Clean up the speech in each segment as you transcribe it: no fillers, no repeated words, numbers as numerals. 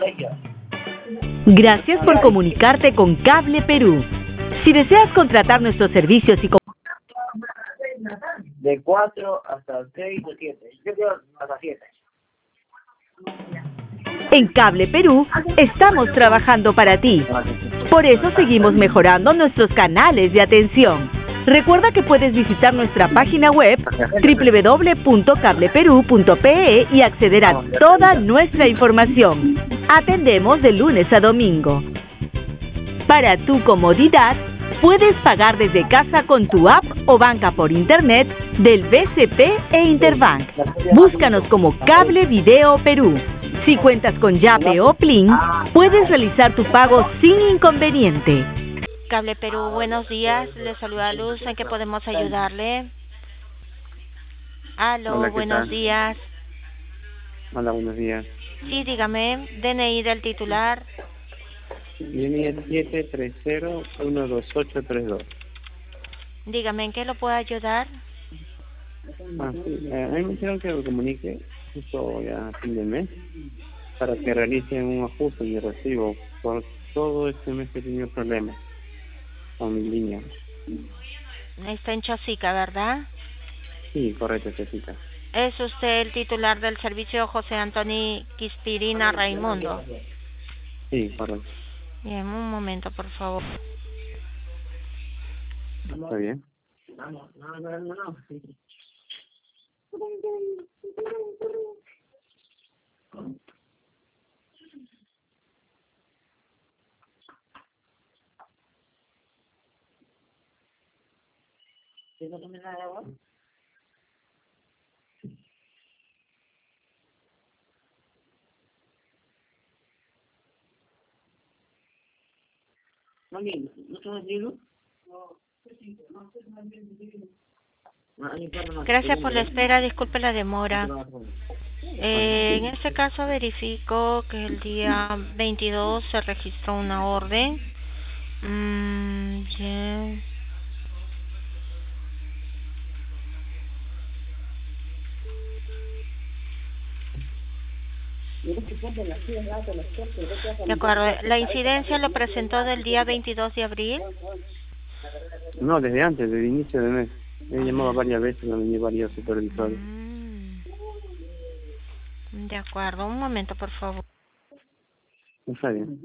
Gracias por comunicarte con Cable Perú. Si deseas contratar nuestros servicios y De 4 hasta 6 o 7. Yo quiero hasta 7. en Cable Perú estamos trabajando para ti. Por eso seguimos mejorando nuestros canales de atención. Recuerda que puedes visitar nuestra página web www.cableperú.pe y acceder a toda nuestra información. Atendemos de lunes a domingo. Para tu comodidad, puedes pagar desde casa con tu app o banca por internet del BCP e Interbank. Búscanos como Cable Video Perú. Si cuentas con Yape o Plin, puedes realizar tu pago sin inconveniente. Cable Perú, buenos días. Le saluda Luz. ¿En qué podemos ayudarle? Aló, Hola, ¿qué buenos tal? días. Hola, buenos días. Sí, dígame. DNI del titular. Línea 730-12832. Dígame, ¿en qué lo puedo ayudar? Sí. A mí me dijeron que me comunique justo ya a fin de mes para que realicen un ajuste y recibo. Por todo este mes he tenido problemas con mi línea. Está en Chosica, ¿verdad? Sí, correcto, Jessica. ¿Es usted el titular del servicio José Antonio Quispirina Raimundo? Sí, correcto. Bien, un momento, por favor. ¿Está bien? Mami, ¿no estás lleno? Gracias por la espera, disculpe la demora. En este caso verifico que el día 22 se registró una orden. Bien. De acuerdo, la incidencia lo presentó del día 22 de abril. No, desde antes, desde el inicio del mes. He llamado varias veces, me han venido varios supervisores. De acuerdo, un momento, por favor. Está bien.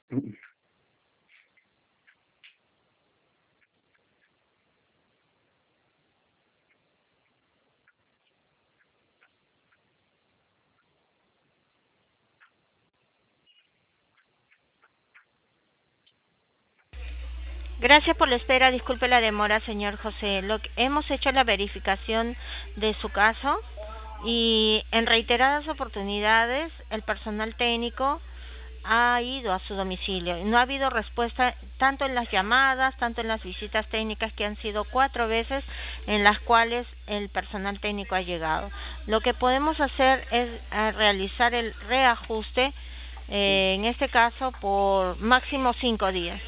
Gracias por la espera. Disculpe la demora, señor José. Hemos hecho la verificación de su caso y en reiteradas oportunidades el personal técnico ha ido a su domicilio. No ha habido respuesta tanto en las llamadas, tanto en las visitas técnicas, que han sido 4 veces en las cuales el personal técnico ha llegado. Lo que podemos hacer es realizar el reajuste, en este caso por máximo 5 días.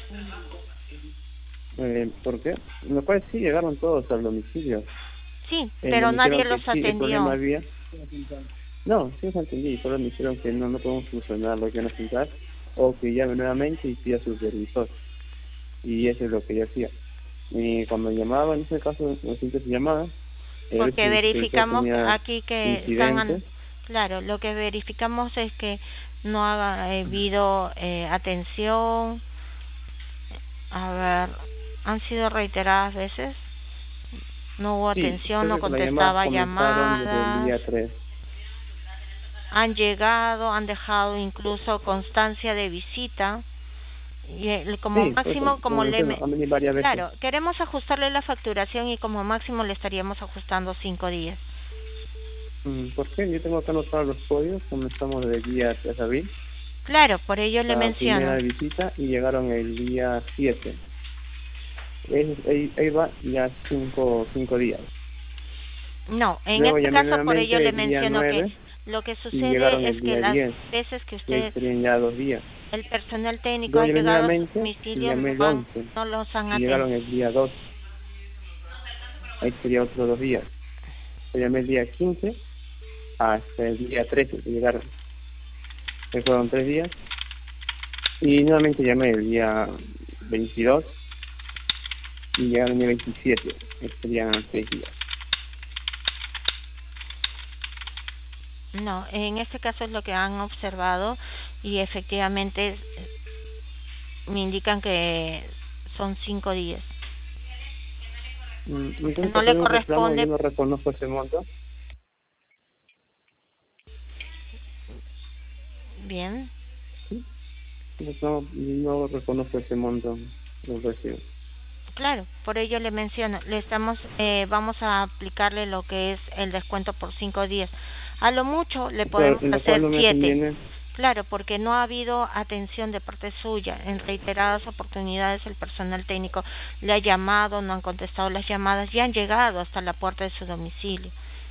¿Por qué? Lo cual sí llegaron todos al domicilio. Sí, Me pero nadie dijeron los que sí, el problema atendió. había. No, sí los entendí, solo me dijeron que no podemos solucionar lo que van a sentar, o que llame nuevamente y pida a su supervisor. Y eso es lo que yo hacía. Y cuando llamaba, en ese caso, los siguientes llamadas, Porque verificamos aquí que incidentes. claro, lo que verificamos es que no ha habido atención. A ver, han sido reiteradas veces, no hubo Sí, atención, no creo que las llamadas contestaba comenzaron desde el llamadas, día 3. han llegado, han dejado incluso constancia de visita. Y como Sí, pues, máximo, como menciono, han venido varias veces. claro, queremos ajustarle la facturación y como máximo le estaríamos ajustando 5 días. ¿Por qué? Yo tengo acá anotados los códigos, comenzamos desde el día 3 de abril, Claro, por ello le la primera menciono. visita, y llegaron el día 7. Ahí va ya 5 días. No, en Luego este llamé caso por ello nuevamente le el día menciono que 9 lo que y llegaron sucede es el que día las 10. veces que Y ahí usted, serían ya 2 días. el personal técnico Luego ha llamé llegado a su nuevamente y domicilio, llamé el 11 no los han y llegaron atendido. el día 12. Ahí sería otros 2 días. Yo llamé el día 15 hasta el día 13 que llegaron. Ahí fueron 3 días. Y nuevamente llamé el día 22 y llegaron el día 27. Ahí serían 6 días. No, en este caso es lo que han observado y efectivamente me indican que son 5 días. Entonces, No para le un reclamo, yo corresponde, no reconozco ese monto. bien, ¿Sí? No reconozco ese monto, lo recibo. claro, por ello le menciono, vamos a aplicarle lo que es el descuento por 5 días. A lo mucho le Pero podemos en lo cual hacer no me 7. conviene. Claro, porque no ha habido atención de parte suya. En reiteradas oportunidades el personal técnico le ha llamado, no han contestado las llamadas y han llegado hasta la puerta de su domicilio.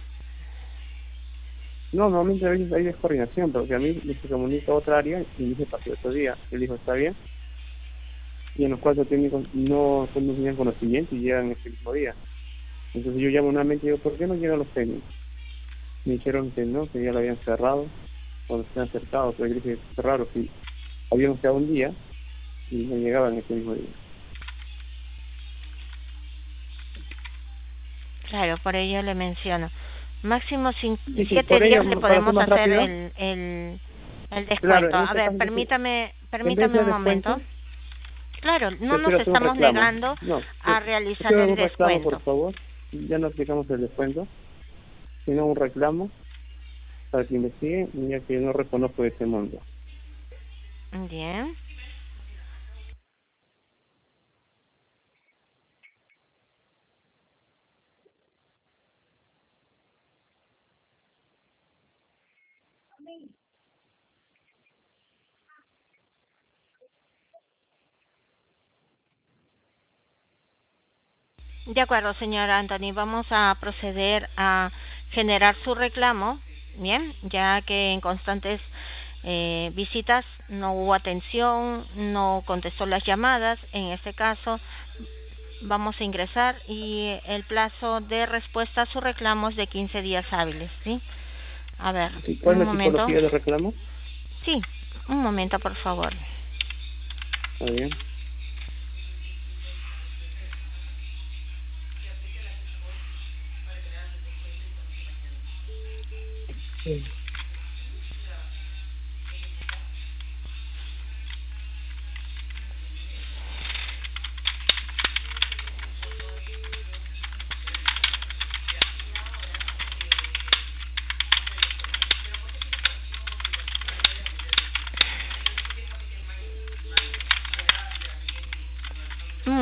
No, normalmente a veces hay descoordinación, porque a mí me se comunica a otra área y me dice pasó otro día. Él dijo, está bien. Y en los cuatro técnicos no tenían conocimiento y llegan ese mismo día. Entonces yo llamo nuevamente y digo, ¿por qué no llegan los técnicos? Me dijeron que no, que ya lo habían cerrado, cuando se han acercado, pero yo dije, es raro, si habían quedado un día y no llegaban ese mismo día. Claro, por ello le menciono. Máximo Sí, 7 por ello, días le para ser podemos más hacer rápido, el claro, descuento. en A este ver, caso, entonces, en vez permítame de un momento. descuento, Claro, no nos prefiero hacer un estamos reclamo. negando No, a realizar prefiero el un reclamo, por descuento. favor. Ya no aplicamos el descuento, sino un reclamo para que investiguen, ya que no reconozco ese monto. Bien. De acuerdo, señora Anthony, vamos a proceder a generar su reclamo, bien, ya que en constantes visitas no hubo atención, no contestó las llamadas. En este caso, vamos a ingresar y el plazo de respuesta a su reclamo es de 15 días hábiles, ¿sí? A ver, ¿Y cuál un es la momento. tipología de reclamo? Sí, un momento, por favor. Está bien. Sí.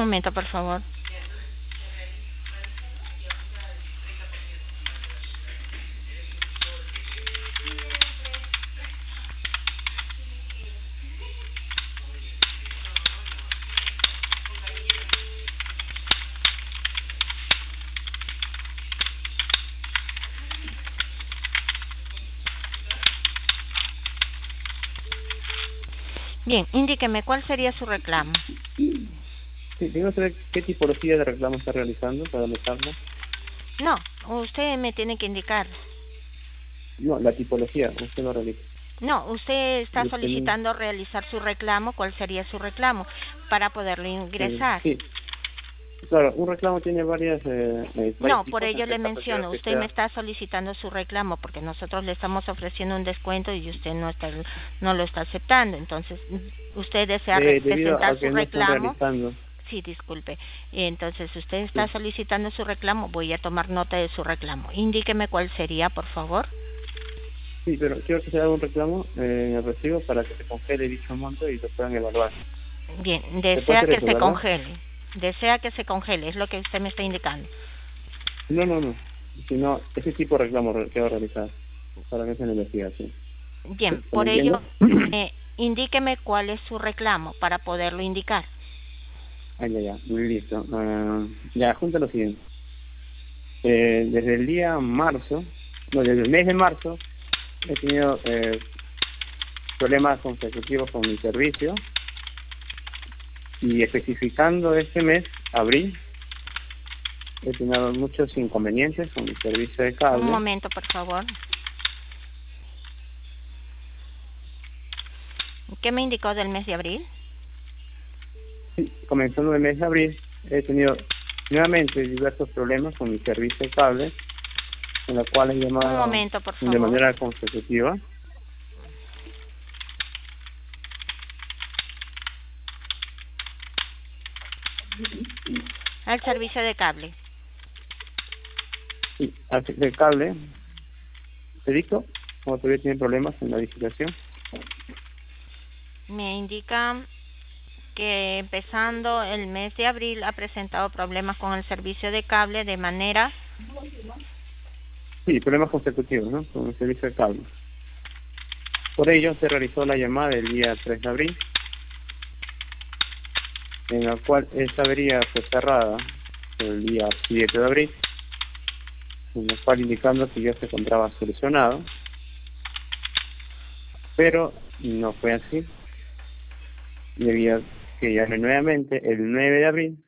momento, por favor. Bien, indíqueme cuál sería su reclamo. Sí, tengo que saber qué tipología de reclamo está realizando para anotarlo. No, usted me tiene que indicar. No, la tipología, usted lo realiza. No, usted está Usted- solicitando realizar su reclamo. ¿Cuál sería su reclamo para poderlo ingresar? Sí, claro, un reclamo tiene varias... No, varios por tipos, ello en le este caso quiero menciono, que usted sea- me está solicitando su reclamo porque nosotros le estamos ofreciendo un descuento y usted no lo está aceptando. Entonces, usted desea debido presentar a que su no están reclamo. realizando. Sí, disculpe. Entonces, usted está Sí. solicitando su reclamo. Voy a tomar nota de su reclamo. Indíqueme cuál sería, por favor. Sí, pero quiero que se haga un reclamo en el recibo para que se congele dicho monto y lo puedan evaluar. Bien, ¿Se puede desea hacer que eso, se verdad? congele. Desea que se congele, es lo que usted me está indicando. No. Sino ese tipo de reclamo quiero realizar para que se le investigación. Bien, ¿Se me por ello, entiende? indíqueme cuál es su reclamo para poderlo indicar. Ya, muy listo. Ya, junta lo siguiente. Desde el día marzo, no, desde el mes de marzo, he tenido problemas consecutivos con mi servicio y especificando este mes, abril, he tenido muchos inconvenientes con mi servicio de Un cable. momento, por favor. ¿Qué me indicó del mes de abril? Sí, comenzando el mes de abril, he tenido nuevamente diversos problemas con mi servicio de cable, en la cual he Un llamado momento, por de favor. manera consecutiva. Al servicio de cable. Sí, así de cable, te dicto, como todavía tiene problemas en la digitación. Me indica que empezando el mes de abril ha presentado problemas con el servicio de cable de manera... Sí, problemas consecutivos, ¿no? Con el servicio de cable. Por ello, se realizó la llamada el día 3 de abril, en la cual esta avería fue cerrada el día 7 de abril, en la cual indicando que ya se encontraba solucionado, pero no fue así, debido a que llamé nuevamente el 9 de abril,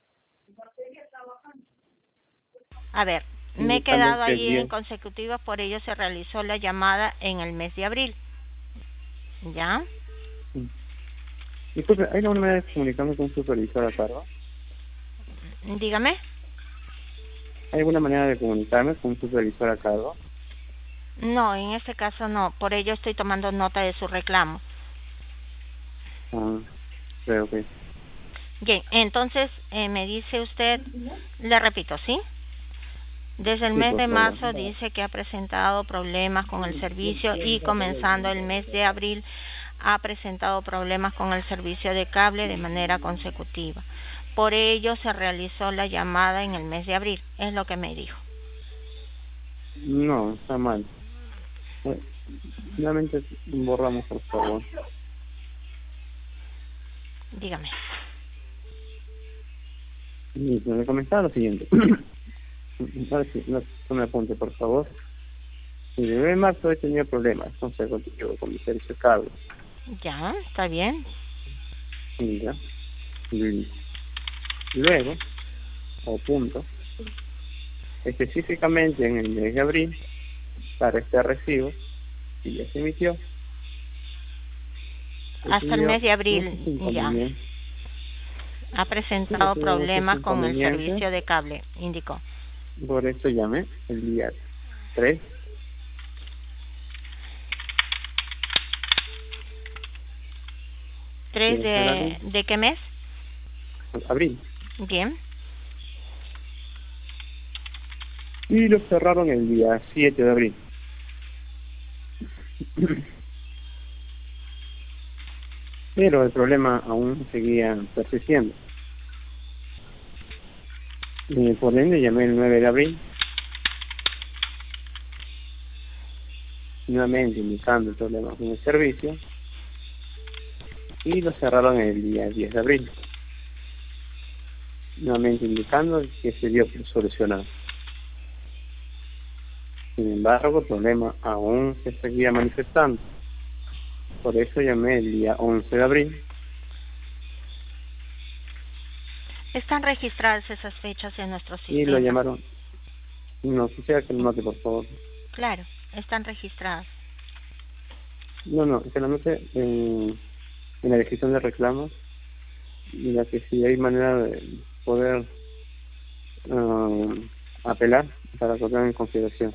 A ver, me he indicando quedado que el ahí día... en consecutivos, por ello se realizó la llamada en el mes de abril. ¿Ya? Disculpe, ¿hay alguna manera de comunicarme con un supervisor a cargo? Dígame. ¿Hay alguna manera de comunicarme con un supervisor a cargo? No, en este caso no, por ello estoy tomando nota de su reclamo. Creo que... Bien, entonces me dice usted, le repito, ¿sí? Desde el Sí, mes por de favor. marzo dice que ha presentado problemas con el servicio y comenzando el mes de abril ha presentado problemas con el servicio de cable de manera consecutiva. Por ello se realizó la llamada en el mes de abril, es lo que me dijo. No, está mal. Finalmente borramos, por favor. Dígame. Y me comentaba lo siguiente. Ahora sí, no me apunte, por favor. Desde el mes de marzo he tenido problemas consecutivos con mi servicio de cable. Ya, está bien. Ya. Y luego, o punto, específicamente en el mes de abril, para este recibo, que ya se emitió, he Hasta el tenido mes de abril, muchos ya. inconvenientes. Ha Sí, he presentado tenido muchos problemas con el inconvenientes. servicio de cable, indicó. Por eso llamé el día 3 ¿3 de de qué mes? abril. Bien. Y lo cerraron el día 7 de abril. Pero el problema aún seguía persistiendo. Por ende, llamé el 9 de abril, nuevamente indicando el problema con el servicio, y lo cerraron el día 10 de abril, nuevamente indicando que se dio por solucionado. Sin embargo, el problema aún se seguía manifestando. Por eso llamé el día 11 de abril. ¿Están registradas esas fechas en nuestro sistema? Y lo llamaron. No, quisiera que lo note, por favor. Claro, están registradas. No, que lo note en la descripción de reclamos, y la que si hay manera de poder apelar para que lo tengan en consideración.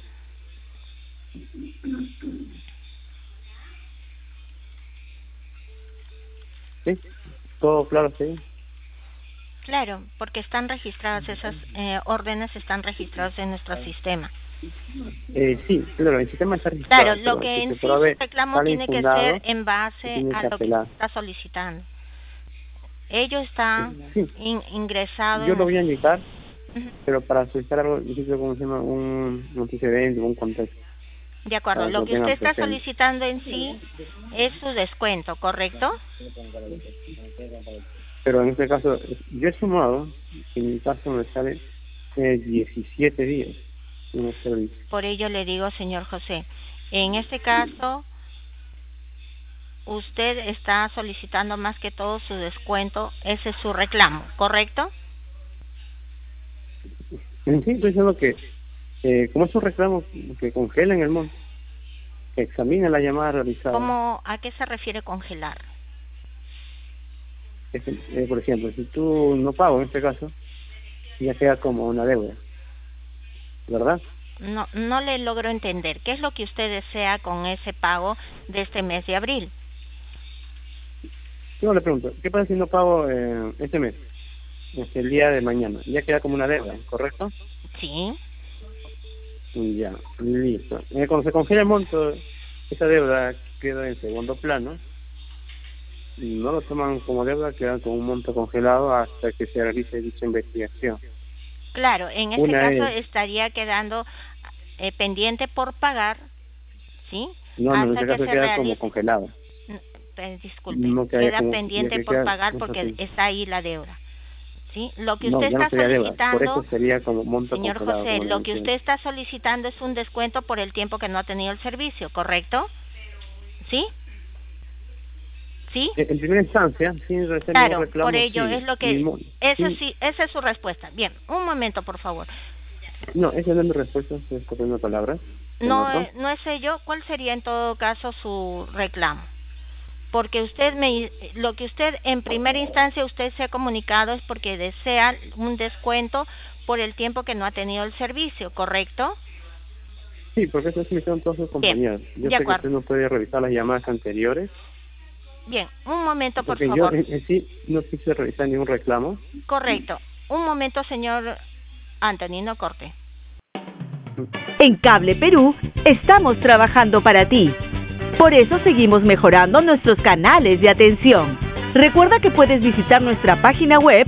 ¿Sí? ¿Todo claro, sí? Claro, porque están registradas esas órdenes, están registradas en nuestro sistema. Sí, claro, el sistema está registrado. Claro, lo que en sí su reclamo tiene que ser en base a lo que está solicitando. Ello está ingresado. Yo lo voy a indicar, pero para solicitar algo, necesito, como se llama, un antecedente, un contexto. De acuerdo, lo que usted está solicitando en sí es su descuento, ¿correcto? Pero en este caso, yo he sumado, en mi caso me sale 17 días en el servicio. Por ello le digo, señor José, en este caso, usted está solicitando más que todo su descuento, ese es su reclamo, ¿correcto? Sí, estoy diciendo que, como es un reclamo que congelen el monto, que examinen la llamada realizada. ¿A qué se refiere congelar? Por ejemplo, si tú no pago en este caso, ya queda como una deuda, ¿verdad? No le logro entender. ¿Qué es lo que usted desea con ese pago de este mes de abril? Yo le pregunto, ¿qué pasa si no pago este mes? El día de mañana. Ya queda como una deuda, ¿correcto? Sí. Ya, listo. Cuando se congela el monto, esa deuda queda en segundo plano. No lo toman como deuda, quedan con un monto congelado hasta que se realice dicha investigación. Claro, en este caso estaría quedando pendiente por pagar, ¿sí? No, en este caso queda como congelado. Disculpe, queda pendiente por pagar porque está ahí la deuda, ¿sí? Lo que usted está solicitando, por eso sería como monto señor congelado, José, lo que usted está solicitando es un descuento por el tiempo que no ha tenido el servicio, ¿correcto? ¿Sí? ¿Sí? En primera instancia, sin recibir claro, reclamo, por ello sí, es lo que eso sí. Sí, esa es su respuesta. Bien, un momento, por favor. No, esa no es mi respuesta, estoy escogiendo palabras. No es ello. ¿Cuál sería en todo caso su reclamo? Porque lo que usted en primera instancia usted se ha comunicado es porque desea un descuento por el tiempo que no ha tenido el servicio, ¿correcto? Sí, porque eso es lo que hicieron todos sus compañeros. Yo sé que usted no puede revisar las llamadas anteriores. Bien, un momento, por porque favor. Yo en sí no quise revisar ningún reclamo. Correcto. Un momento, señor Anthony, no corte. En Cable Perú estamos trabajando para ti. Por eso seguimos mejorando nuestros canales de atención. Recuerda que puedes visitar nuestra página web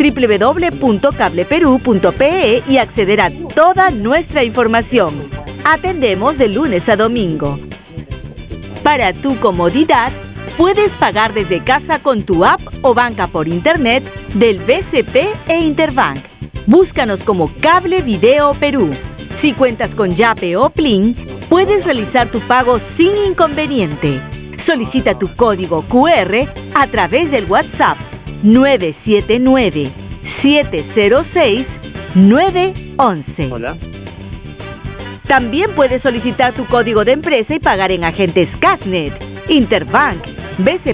www.cableperu.pe y acceder a toda nuestra información. Atendemos de lunes a domingo. Para tu comodidad, puedes pagar desde casa con tu app o banca por internet del BCP e Interbank. Búscanos como Cable Video Perú. Si cuentas con Yape o Plin, puedes realizar tu pago sin inconveniente. Solicita tu código QR a través del WhatsApp 979-706-911. Hola. También puedes solicitar tu código de empresa y pagar en agentes Casnet, Interbank, BCP